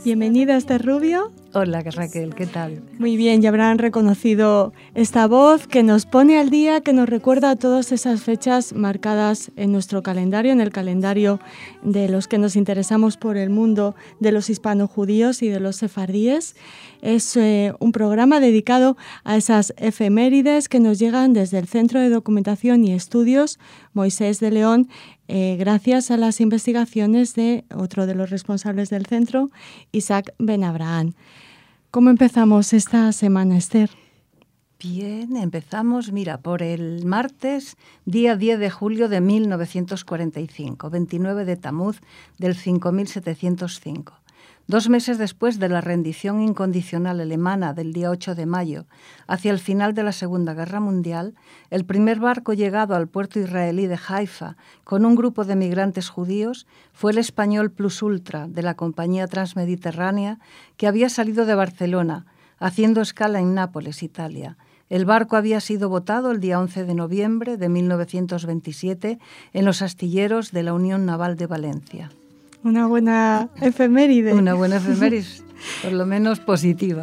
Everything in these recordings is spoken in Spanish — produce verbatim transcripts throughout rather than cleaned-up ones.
Bienvenida, Esther Rubio. Hola, Raquel, ¿qué tal? Muy bien, ya habrán reconocido esta voz que nos pone al día, que nos recuerda a todas esas fechas marcadas en nuestro calendario, en el calendario de los que nos interesamos por el mundo de los hispano-judíos y de los sefardíes. Es eh, un programa dedicado a esas efemérides que nos llegan desde el Centro de Documentación y Estudios Moisés de León, eh, gracias a las investigaciones de otro de los responsables del centro, Isaac Ben Abraham. ¿Cómo empezamos esta semana, Esther? Bien, empezamos, mira, por el martes, día diez de julio de mil novecientos cuarenta y cinco, veintinueve de Tamuz del cinco mil setecientos cinco. Dos meses después de la rendición incondicional alemana del día ocho de mayo, hacia el final de la Segunda Guerra Mundial, el primer barco llegado al puerto israelí de Haifa con un grupo de migrantes judíos fue el español Plus Ultra de la Compañía Transmediterránea, que había salido de Barcelona, haciendo escala en Nápoles, Italia. El barco había sido botado el día once de noviembre de mil novecientos veintisiete en los astilleros de la Unión Naval de Valencia. Una buena efeméride. Una buena efeméride, por lo menos positiva.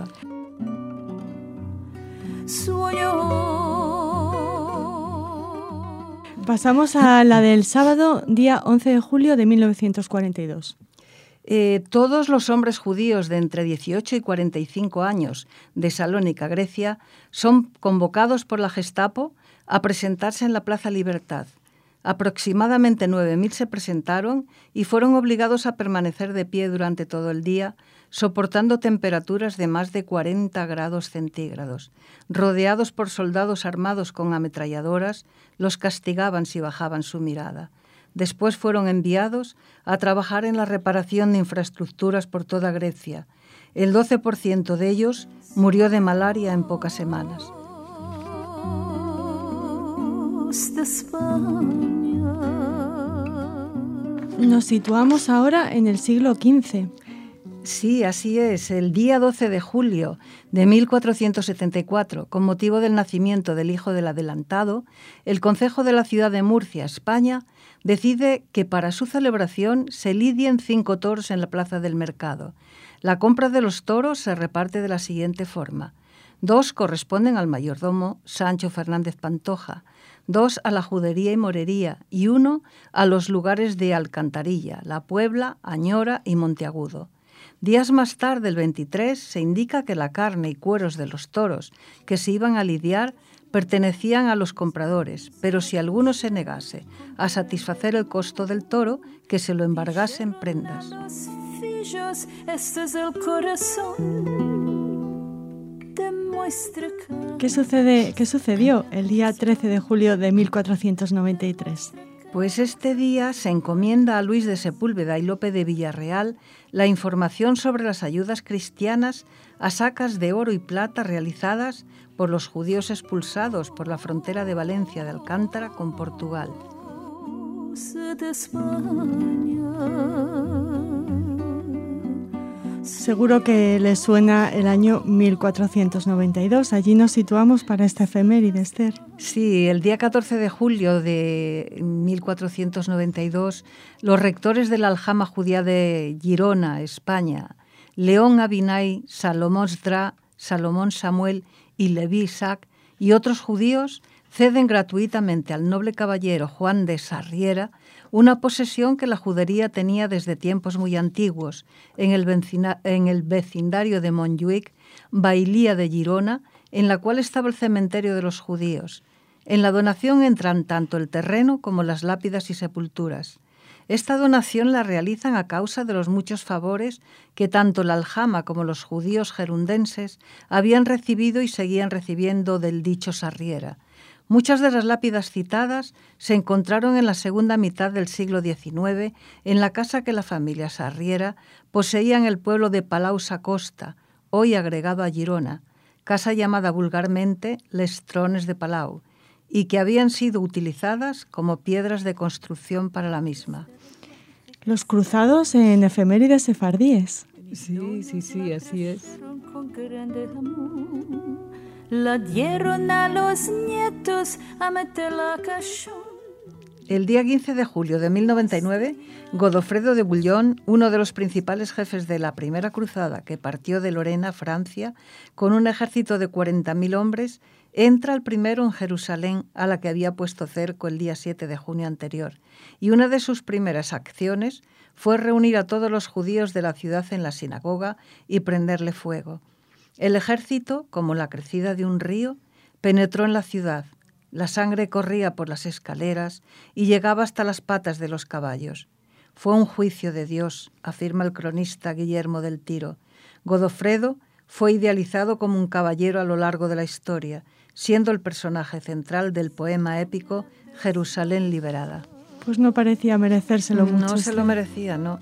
Pasamos a la del sábado, día once de julio de mil novecientos cuarenta y dos. Eh, todos los hombres judíos de entre dieciocho y cuarenta y cinco años de Salónica, Grecia, son convocados por la Gestapo a presentarse en la Plaza Libertad. Aproximadamente nueve mil se presentaron y fueron obligados a permanecer de pie durante todo el día, soportando temperaturas de más de cuarenta grados centígrados. Rodeados por soldados armados con ametralladoras, los castigaban si bajaban su mirada. Después fueron enviados a trabajar en la reparación de infraestructuras por toda Grecia. El doce por ciento de ellos murió de malaria en pocas semanas. Nos situamos ahora en el siglo quince. Sí, así es. El día doce de julio de mil cuatrocientos setenta y cuatro, con motivo del nacimiento del hijo del adelantado, el Concejo de la ciudad de Murcia, España, decide que para su celebración se lidien cinco toros en la plaza del mercado. La compra de los toros se reparte de la siguiente forma. Dos corresponden al mayordomo Sancho Fernández Pantoja, dos a la judería y morería y uno a los lugares de Alcantarilla, La Puebla, Añora y Monteagudo. Días más tarde, el veintitrés, se indica que la carne y cueros de los toros que se iban a lidiar pertenecían a los compradores, pero si alguno se negase a satisfacer el costo del toro, que se lo embargasen prendas. ¿Qué sucede, qué sucedió el día trece de julio de mil cuatrocientos noventa y tres? Pues este día se encomienda a Luis de Sepúlveda y Lope de Villarreal la información sobre las ayudas cristianas a sacas de oro y plata realizadas por los judíos expulsados por la frontera de Valencia de Alcántara con Portugal. Seguro que les suena el año mil cuatrocientos noventa y dos. Allí nos situamos para esta efeméride, Esther. Sí, el día catorce de julio de mil cuatrocientos noventa y dos, los rectores de la aljama judía de Girona, España, León Abinay, Salomón Zdra, Salomón Samuel y Leví Isaac y otros judíos ceden gratuitamente al noble caballero Juan de Sarriera una posesión que la judería tenía desde tiempos muy antiguos en el, vecina, en el vecindario de Montjuïc, Bailía de Girona, en la cual estaba el cementerio de los judíos. En la donación entran tanto el terreno como las lápidas y sepulturas. Esta donación la realizan a causa de los muchos favores que tanto la aljama como los judíos gerundenses habían recibido y seguían recibiendo del dicho Sarriera. Muchas de las lápidas citadas se encontraron en la segunda mitad del siglo diecinueve en la casa que la familia Sarriera poseía en el pueblo de Palau-Sacosta, hoy agregado a Girona, casa llamada vulgarmente Les Trones de Palau, y que habían sido utilizadas como piedras de construcción para la misma. Los cruzados en efemérides sefardíes. Sí, sí, sí, así es. La dieron a los nietos a meter la cachón. El día quince de julio de mil noventa y nueve, Godofredo de Bouillon, uno de los principales jefes de la Primera Cruzada, que partió de Lorena, Francia, con un ejército de cuarenta mil hombres, entra el primero en Jerusalén, a la que había puesto cerco el día siete de junio anterior, y una de sus primeras acciones fue reunir a todos los judíos de la ciudad en la sinagoga y prenderle fuego. El ejército, como la crecida de un río, penetró en la ciudad. La sangre corría por las escaleras y llegaba hasta las patas de los caballos. Fue un juicio de Dios, afirma el cronista Guillermo del Tiro. Godofredo fue idealizado como un caballero a lo largo de la historia, siendo el personaje central del poema épico Jerusalén liberada. Pues no parecía merecérselo mucho. No se lo merecía, no.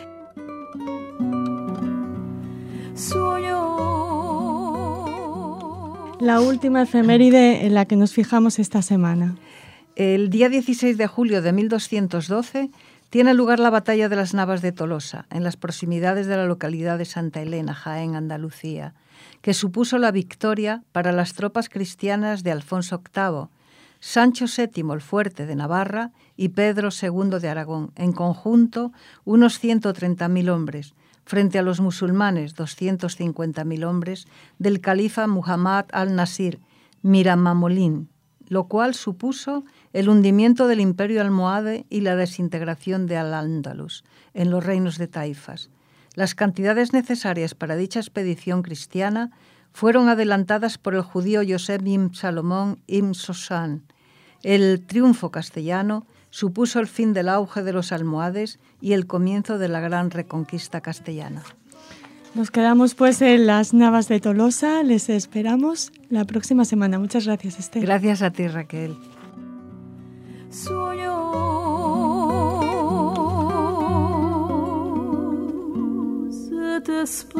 La última efeméride en la que nos fijamos esta semana. El día dieciséis de julio de mil doscientos doce tiene lugar la batalla de las Navas de Tolosa, en las proximidades de la localidad de Santa Elena, Jaén, Andalucía, que supuso la victoria para las tropas cristianas de Alfonso octavo, Sancho séptimo el Fuerte de Navarra y Pedro segundo de Aragón, en conjunto unos ciento treinta mil hombres, frente a los musulmanes, doscientos cincuenta mil hombres, del califa Muhammad al-Nasir, Miramamolín, lo cual supuso el hundimiento del imperio almohade y la desintegración de Al-Ándalus en los reinos de taifas. Las cantidades necesarias para dicha expedición cristiana fueron adelantadas por el judío Yosef ibn Salomón ibn Sosán. El triunfo castellano supuso el fin del auge de los almohades y el comienzo de la gran reconquista castellana. Nos quedamos pues en las Navas de Tolosa. Les esperamos la próxima semana. Muchas gracias, Esther. Gracias a ti, Raquel. Sueño, se te